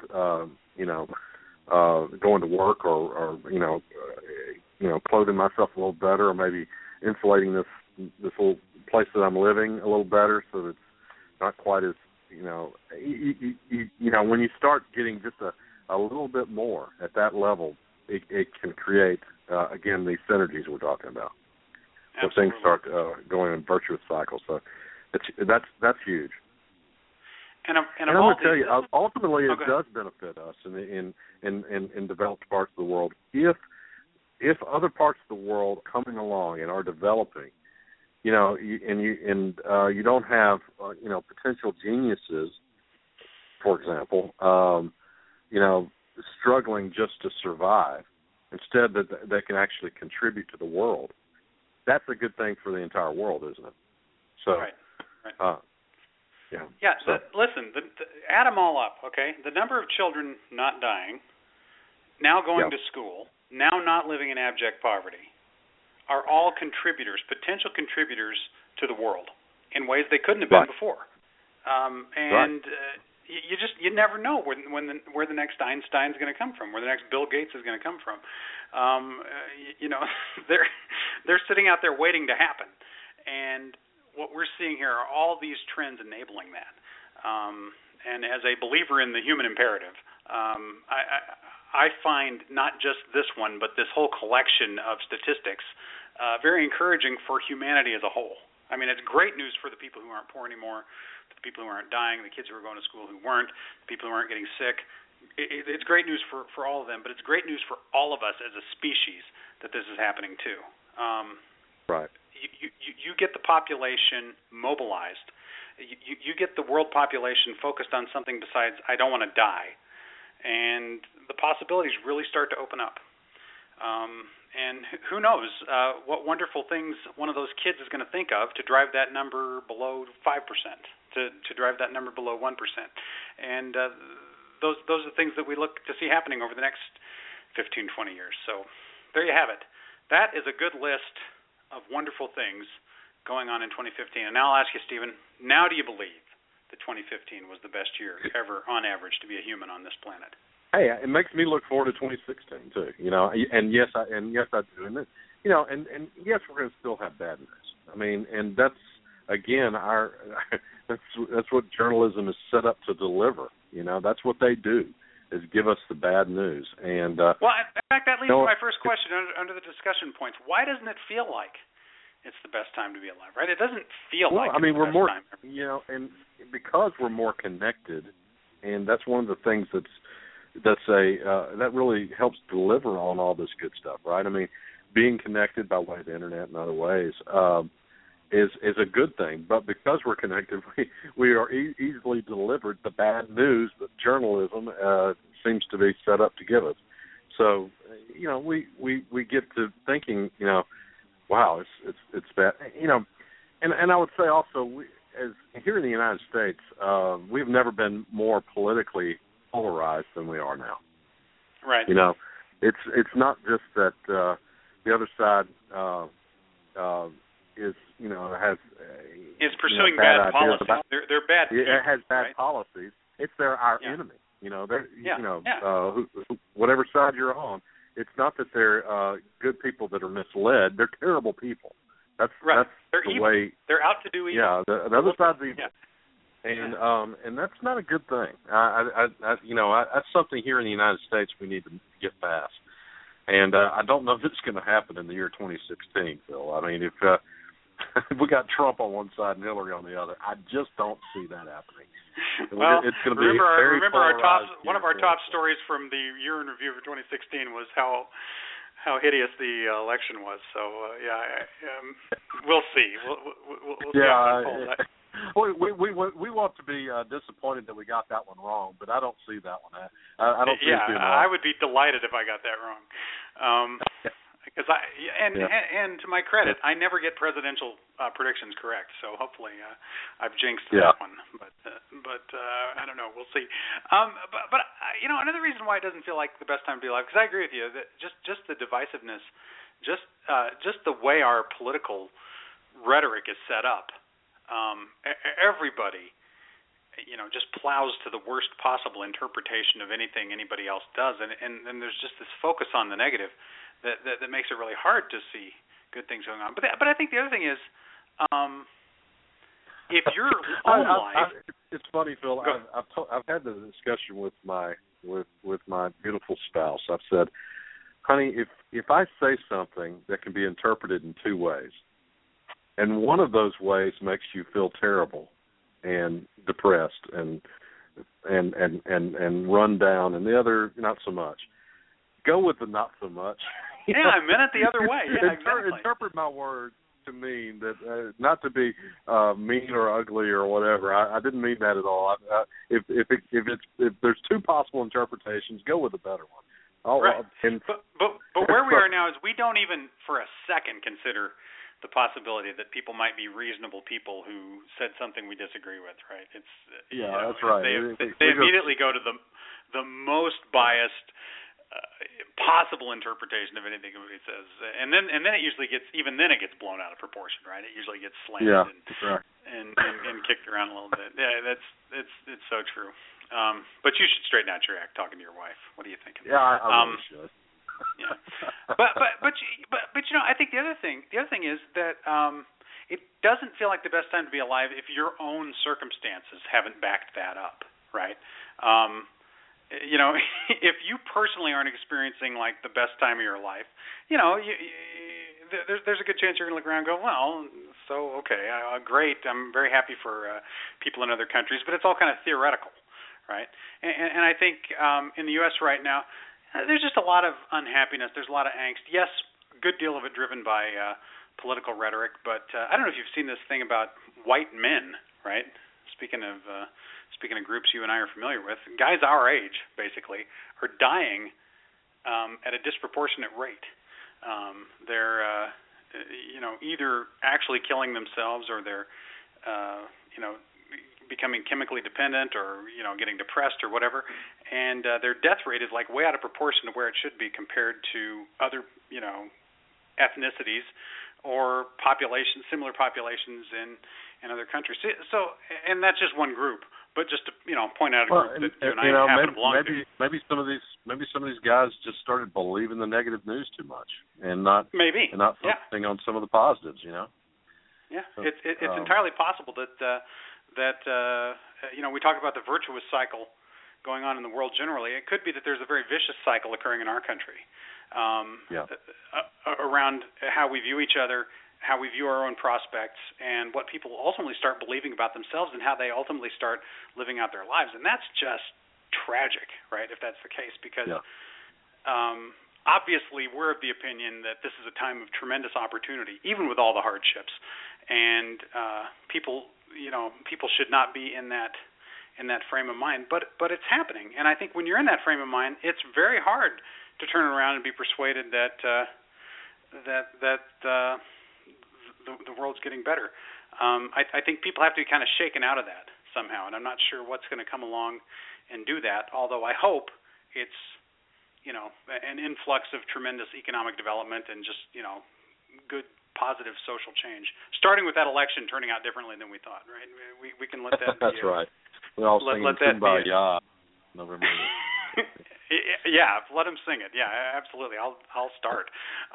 going to work or clothing myself a little better, or maybe insulating this little place that I'm living a little better, so that it's not quite as, when you start getting just a little bit more at that level, it can create, again, these synergies we're talking about. Where things start going in virtuous cycles. So that's huge. And I'm going to tell you, ultimately, it does benefit us in developed parts of the world if other parts of the world coming along and are developing, you don't have potential geniuses, for example, struggling just to survive. Instead, that they can actually contribute to the world. That's a good thing for the entire world, isn't it? So, right. Yeah. Yeah. So. Listen, add them all up, okay? The number of children not dying, now going to school, now not living in abject poverty, are all contributors, potential contributors to the world in ways they couldn't have been before. You never know where the next Einstein's going to come from, where the next Bill Gates is going to come from. They're sitting out there waiting to happen, and what we're seeing here are all these trends enabling that. And as a believer in the human imperative, I find not just this one, but this whole collection of statistics very encouraging for humanity as a whole. I mean, it's great news for the people who aren't poor anymore, the people who aren't dying, the kids who are going to school who weren't, the people who aren't getting sick. It's great news for all of them, but it's great news for all of us as a species that this is happening too. Right. You get the population mobilized. You get the world population focused on something besides I don't want to die, and the possibilities really start to open up. And who knows what wonderful things one of those kids is going to think of to drive that number below 5%, to drive that number below 1%. And those are the things that we look to see happening over the next 15, 20 years. So there you have it. That is a good list of wonderful things going on in 2015. And now I'll ask you, Stephen, now do you believe that 2015 was the best year ever on average to be a human on this planet? Hey, it makes me look forward to 2016 too. And yes, I do. And and yes, we're going to still have bad news. I mean, and that's again that's what journalism is set up to deliver. That's what they do, is give us the bad news. And well, in fact, that leads to my first question under the discussion points. Why doesn't it feel like it's the best time to be alive? Right? It doesn't feel like. we're best more, time. And because we're more connected, and that's one of the things that really helps deliver on all this good stuff, right? I mean, being connected by way of the internet and other ways is a good thing. But because we're connected, we are easily delivered the bad news that journalism seems to be set up to give us. So, we get to thinking, wow, it's bad, and I would say also, as here in the United States, we've never been more politically polarized than we are now. Right. It's not just that the other side is pursuing bad policies. They're bad. It has bad right? policies. They're our enemy. Whatever side you're on, it's not that they're good people that are misled. They're terrible people. That's they're the evil. way. They're out to do evil. Yeah, the other side's evil. Yeah. And that's not a good thing. That's something here in the United States we need to get past. And I don't know if it's going to happen in the year 2016, Phil. I mean, if we got Trump on one side and Hillary on the other, I just don't see that happening. Well, it's going to be remember one of our top us. stories from the year in review for 2016 was how hideous the election was. So we'll see. We'll see how it unfolds. We want to be disappointed that we got that one wrong, but I don't see that one. I don't see it being wrong. I would be delighted if I got that wrong. Because and to my credit, I never get presidential predictions correct. So hopefully, I've jinxed that one. But I don't know. We'll see. But another reason why it doesn't feel like the best time to be alive, because I agree with you that just the divisiveness, just the way our political rhetoric is set up. Everybody, just plows to the worst possible interpretation of anything anybody else does, and there's just this focus on the negative that makes it really hard to see good things going on. But I think the other thing is, if your own life, it's funny, Phil. I've had the discussion with my with my beautiful spouse. I've said, honey, if I say something that can be interpreted in two ways, and one of those ways makes you feel terrible and depressed and run down, and the other not so much, go with the not so much. Yeah, I meant it the other way. Yeah, exactly. Interpret my words to mean that not to be mean or ugly or whatever. I didn't mean that at all. If there's two possible interpretations, go with the better one. Right. But where we are now is we don't even for a second consider the possibility that people might be reasonable people who said something we disagree with. Right. That's right. They immediately go to the most biased possible interpretation of anything somebody says, and then it usually gets it gets blown out of proportion, right? It usually gets slanted and kicked around a little bit. Yeah, it's so true. But you should straighten out your act talking to your wife. What are you thinking? Yeah, I really should. Yeah, but I think the other thing is that it doesn't feel like the best time to be alive if your own circumstances haven't backed that up, right? If you personally aren't experiencing like the best time of your life, there's a good chance you're going to look around and go, well, so okay, great, I'm very happy for people in other countries, but it's all kind of theoretical, right? And I think in the U.S. right now, there's just a lot of unhappiness. There's a lot of angst. Yes, a good deal of it driven by political rhetoric, but I don't know if you've seen this thing about white men, right? Speaking of groups you and I are familiar with, guys our age, basically, are dying at a disproportionate rate. They're, either actually killing themselves or they're, becoming chemically dependent or, getting depressed or whatever. And their death rate is like way out of proportion to where it should be compared to other, ethnicities or similar populations in other countries. So, and that's just one group. But just to point out a group that you and I happen to belong to. Maybe some of these guys just started believing the negative news too much and not focusing on some of the positives. Yeah, so, it's entirely possible that we talk about the virtuous cycle going on in the world generally. It could be that there's a very vicious cycle occurring in our country around how we view each other, how we view our own prospects, and what people ultimately start believing about themselves and how they ultimately start living out their lives. And that's just tragic, right, if that's the case, because obviously we're of the opinion that this is a time of tremendous opportunity, even with all the hardships. And people should not be in that frame of mind, but it's happening. And I think when you're in that frame of mind, it's very hard to turn around and be persuaded that the world's getting better. I think people have to be kind of shaken out of that somehow, and I'm not sure what's going to come along and do that, although I hope it's, an influx of tremendous economic development and just, good, positive social change, starting with that election turning out differently than we thought, right? We can let that That's be right. We all sing Kumbaya November. Yeah, let them sing it. Yeah, absolutely. I'll start.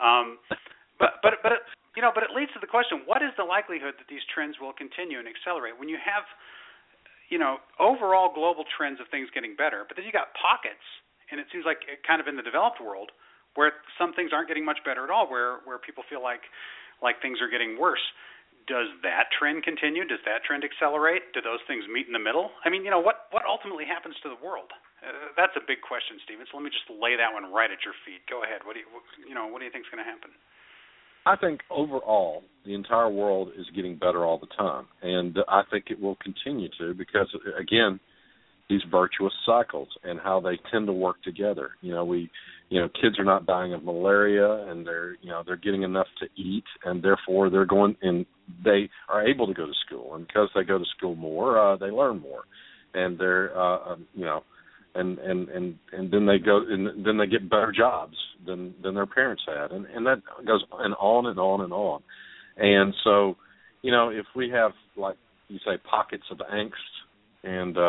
But it leads to the question, what is the likelihood that these trends will continue and accelerate? When you have, overall global trends of things getting better, but then you got pockets, and it seems like kind of in the developed world, where some things aren't getting much better at all, where people feel like things are getting worse. Does that trend continue? Does that trend accelerate? Do those things meet in the middle? I mean, what ultimately happens to the world? That's a big question, Stephen. So let me just lay that one right at your feet. Go ahead. What do you think is going to happen? I think overall the entire world is getting better all the time, and I think it will continue to because, again, these virtuous cycles and how they tend to work together. Kids are not dying of malaria, and they're getting enough to eat, and therefore they are able to go to school, and because they go to school more, they learn more, and they're and then they go and then they get better jobs than their parents had, and that goes on and on and on. And so, if we have, like you say, pockets of angst and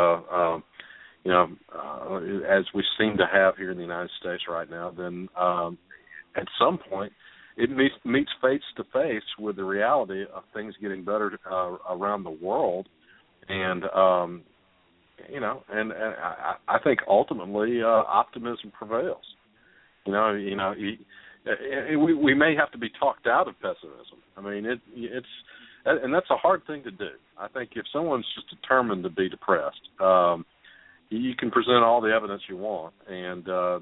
as we seem to have here in the United States right now, then at some point it meets face to face with the reality of things getting better around the world, and I think ultimately optimism prevails. We may have to be talked out of pessimism. I mean, and that's a hard thing to do. I think if someone's just determined to be depressed, you can present all the evidence you want, and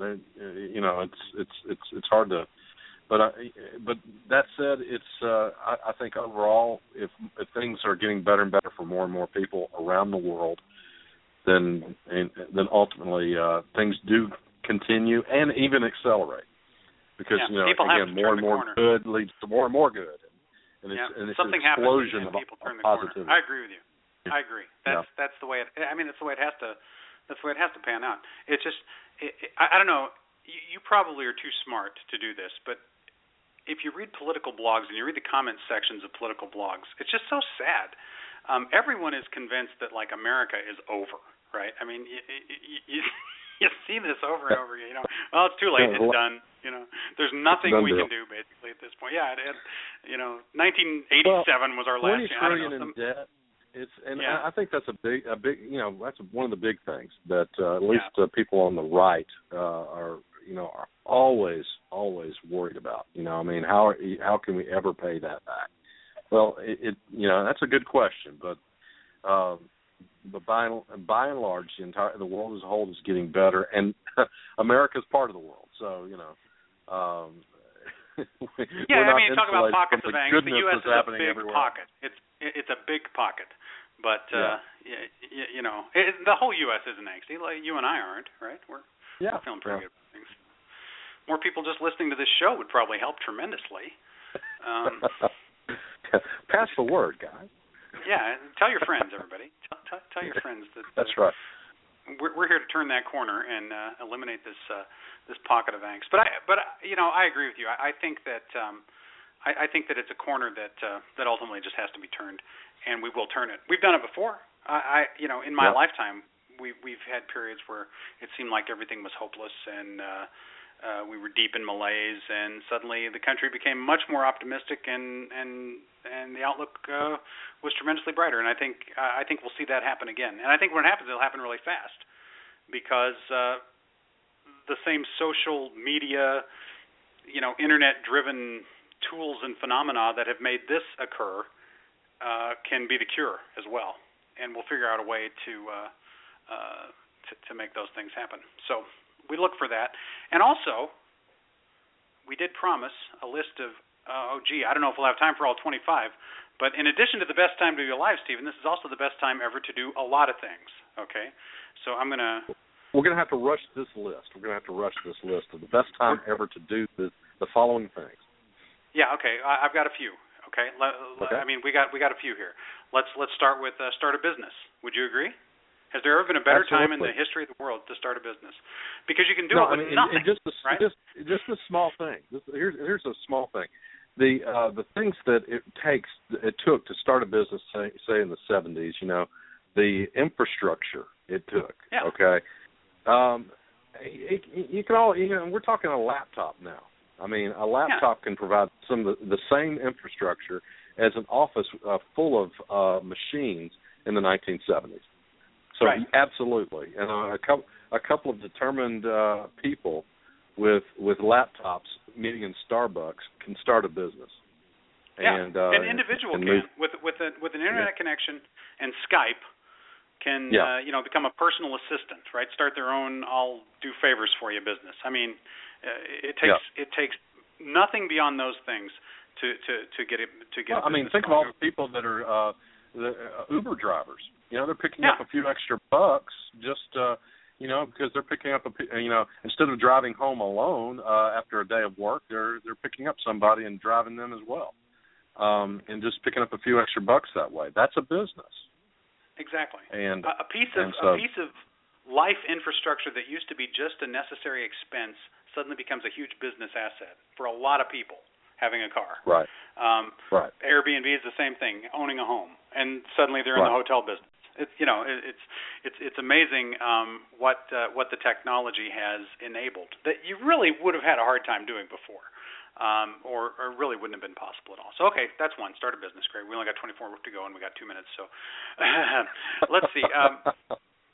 it's hard to. But that said, I think overall, if things are getting better and better for more and more people around the world, then ultimately things do continue and even accelerate. Because again, more and more good leads to more and more good, and it's something an explosion happens and people turn the positivity. corner. I agree with you. I agree. That's the way. That's the way it has to. That's the way it has to pan out. It's just, I don't know. You probably are too smart to do this, but if you read political blogs and you read the comment sections of political blogs, it's just so sad. Everyone is convinced that like America is over, right? I mean, you see this over and over again. Well, it's too late. It's done. There's nothing we can do basically at this point. Yeah, 1987 was our last. $20 trillion in debt. I think that's a big. That's one of the big things that at least people on the right are always worried about. I mean, how can we ever pay that back? Well, that's a good question, but by and large, the world as a whole is getting better, and America's part of the world. So talk about pockets of angst. The U.S. is a big pocket. It's a big pocket, but the whole U.S. isn't angsty. Like you and I aren't, right? We're feeling pretty good about things. More people just listening to this show would probably help tremendously. Pass the word, guys. Yeah, tell your friends, everybody. Tell your friends that. That's right. We're here to turn that corner and eliminate this pocket of angst. But I agree with you. I think that I think that it's a corner that ultimately just has to be turned, and we will turn it. We've done it before. In my lifetime, we've had periods where it seemed like everything was hopeless and we were deep in malaise, and suddenly the country became much more optimistic, and the outlook was tremendously brighter. And I think we'll see that happen again. And I think when it happens, it'll happen really fast, because the same social media, internet-driven tools and phenomena that have made this occur can be the cure as well. And we'll figure out a way to make those things happen. So we look for that. And also, we did promise a list of, I don't know if we'll have time for all 25, but in addition to the best time to be alive, Stephen, this is also the best time ever to do a lot of things, okay? So we're going to have to rush this list. We're going to have to rush this list of the best time ever to do the following things. Yeah, okay. I've got a few, okay? I mean, we got a few here. Let's start with start a business. Would you agree? Has there ever been a better time in the history of the world to start a business? Because you can do it with nothing, right? Just a small thing. Here's a small thing. The things that it took to start a business, say in the 70s, the infrastructure it took. Yeah. Okay. You can all, we're talking a laptop now. I mean, a laptop can provide some of the same infrastructure as an office full of machines in the 1970s. So absolutely, and a couple of determined people with laptops meeting in Starbucks can start a business. Yeah, and an individual can with an internet connection and Skype can become a personal assistant, right? Start their own I'll do favors for you business. I mean, it takes nothing beyond those things to get it to get. Well, I mean, think of all the people that are the Uber drivers. They're picking up a few extra bucks just, because they're picking up instead of driving home alone after a day of work, they're picking up somebody and driving them as well, and just picking up a few extra bucks that way. That's a business. Exactly. And a piece of life infrastructure that used to be just a necessary expense suddenly becomes a huge business asset for a lot of people. Having a car. Right. Airbnb is the same thing, owning a home, and suddenly they're in the hotel business. It's amazing what the technology has enabled that you really would have had a hard time doing before, or really wouldn't have been possible at all. So that's one. Start a business. Great. We only got 24 to go, and we got 2 minutes. So let's see.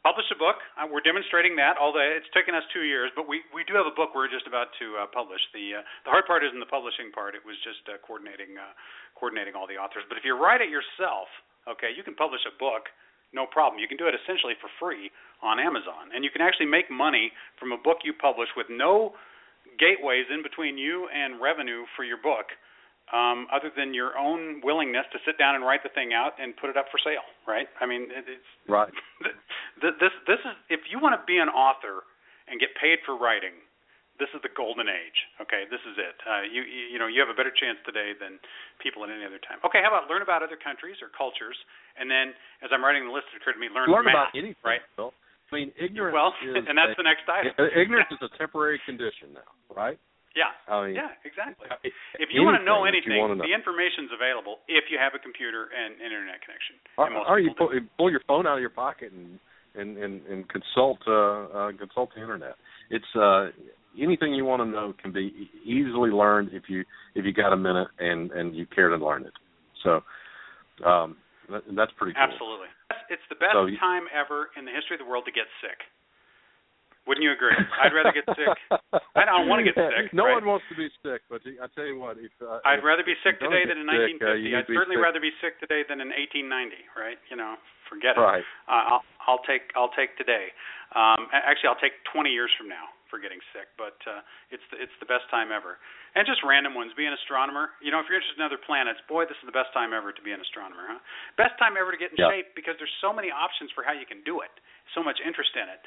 Publish a book. We're demonstrating that, although it's taken us 2 years. But we do have a book we're just about to publish. The hard part isn't the publishing part. It was just coordinating all the authors. But if you write it yourself, okay, you can publish a book, no problem. You can do it essentially for free on Amazon, and you can actually make money from a book you publish with no gateways in between you and revenue for your book. Other than your own willingness to sit down and write the thing out and put it up for sale, right? I mean, it's right. This is, if you want to be an author and get paid for writing, this is the golden age. Okay, this is it. You know you have a better chance today than people at any other time. Okay, how about learn about other countries or cultures, and then as I'm writing the list, it occurred to me learn math, about anything, right? Bill. I mean, ignorance. Well, and that's the next item. Ignorance is a temporary condition now, right? Yeah. I mean, yeah, exactly. If you want to know anything, the information's available if you have a computer and internet connection. Or you pull your phone out of your pocket and consult the internet. It's anything you want to know can be easily learned if you got a minute and you care to learn it. So that's pretty cool. Absolutely. It's the best time ever in the history of the world to get sick. Wouldn't you agree? I'd rather get sick. I don't want to get sick. No right? one wants to be sick, but I tell you what, I'd rather be sick today than in 1950. I'd certainly sick. rather be sick today than in 1890. Right? You know, forget it. Right. I'll take today. Actually, I'll take 20 years from now for getting sick. But it's the best time ever. And just random ones. Be an astronomer. You know, if you're interested in other planets, boy, this is the best time ever to be an astronomer. Huh? Best time ever to get in shape because there's so many options for how you can do it. So much interest in it.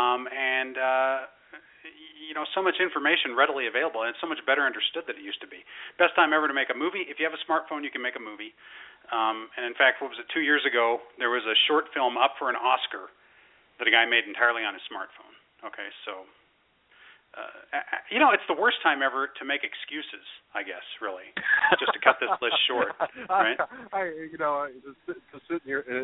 You know, so much information readily available, and it's so much better understood than it used to be. Best time ever to make a movie. If you have a smartphone, you can make a movie. And in fact, what was it, 2 years ago, there was a short film up for an Oscar that a guy made entirely on his smartphone. Okay, so, you know, it's the worst time ever to make excuses, I guess, really, just to cut this list short, right? To sit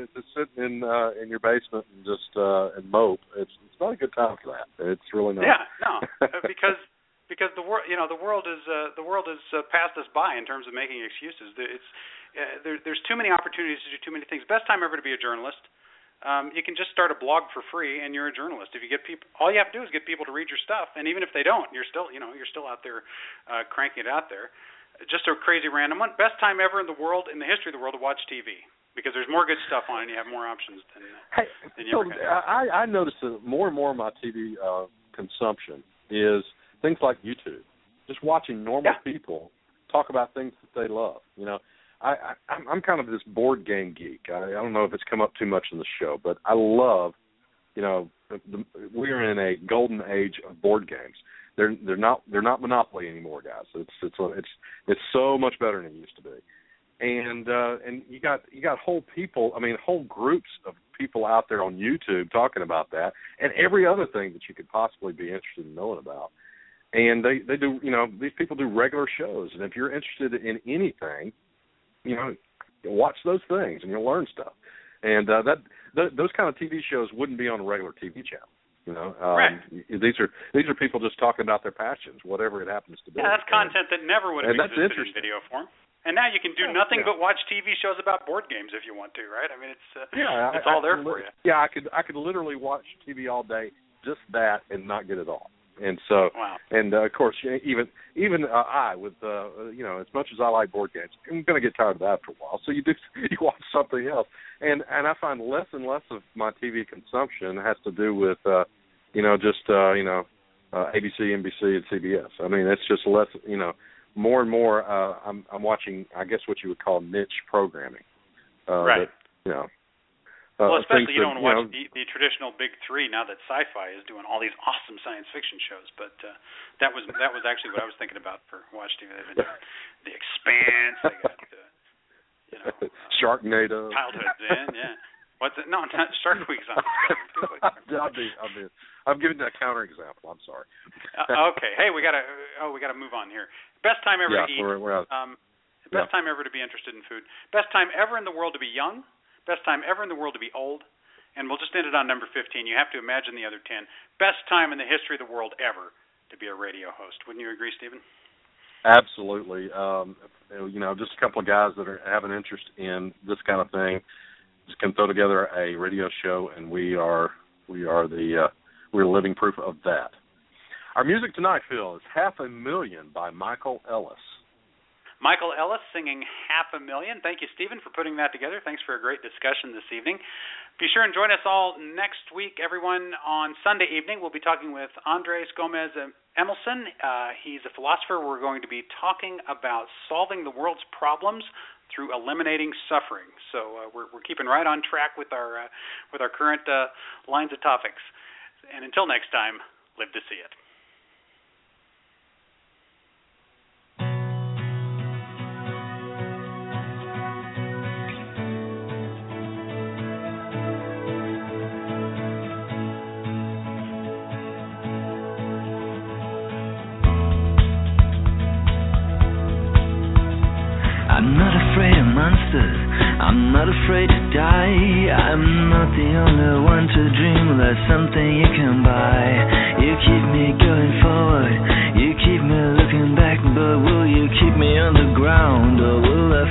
in your basement and just and mope. It's not a good time for that. It's really not. Yeah, no, because the world, you know, the world has passed us by in terms of making excuses. There's too many opportunities to do too many things. Best time ever to be a journalist. You can just start a blog for free, and you're a journalist. If you get people, all you have to do is get people to read your stuff, and even if they don't, you're still out there cranking it out there. Just a crazy random one. Best time ever in the world, in the history of the world, to watch TV because there's more good stuff on, and you have more options than you ever had. I noticed that more and more of my TV consumption is things like YouTube. Just watching normal people talk about things that they love. You know. I'm kind of this board game geek. I don't know if it's come up too much in the show, but I love, you know, we're in a golden age of board games. They're not Monopoly anymore, guys. It's so much better than it used to be. And you got whole groups of people out there on YouTube talking about that and every other thing that you could possibly be interested in knowing about. And they do, you know, these people do regular shows, and if you're interested in anything, you know, watch those things and you'll learn stuff. And those kind of TV shows wouldn't be on a regular TV channel. You know, right. These are people just talking about their passions, whatever it happens to be. Yeah, that's content that never would have existed in video form. And now you can do nothing but watch TV shows about board games if you want to, right? I mean, it's all there for you. Yeah, I could literally watch TV all day, just that, and not get it all. And so, and of course, even I, with you know, as much as I like board games, I'm going to get tired of that after a while. So you watch something else, and I find less and less of my TV consumption has to do with you know, just ABC, NBC, and CBS. I mean, it's just less, you know, more and more. I'm watching, I guess, what you would call niche programming. Right. That, you know. Well, especially you don't want to watch the traditional big three now that Sci-Fi is doing all these awesome science fiction shows. But that was actually what I was thinking about for Watch TV. They've been doing The Expanse. They got Sharknado. Childhood Zen. Yeah. What's it? No, not Shark Week's on. I'm giving that counterexample. I'm sorry. Okay. Hey, we gotta move on here. Best time ever to eat. We're out. Best time ever to be interested in food. Best time ever in the world to be young. Best time ever in the world to be old. And we'll just end it on number 15. You have to imagine the other 10. Best time in the history of the world ever to be a radio host. Wouldn't you agree, Stephen? Absolutely. You know, just a couple of guys that have an interest in this kind of thing just can throw together a radio show, and we are we're living proof of that. Our music tonight, Phil, is $500,000 by Michael Ellis. Michael Ellis singing $500,000. Thank you, Stephen, for putting that together. Thanks for a great discussion this evening. Be sure and join us all next week, everyone. On Sunday evening, we'll be talking with Andres Gomez Emelson. He's a philosopher. We're going to be talking about solving the world's problems through eliminating suffering. So we're keeping right on track with our current lines of topics. And until next time, live to see it. I'm not afraid of monsters, I'm not afraid to die. I'm not the only one to dream that's something you can buy. You keep me going forward, you keep me looking back, but will you keep me on the ground, or will I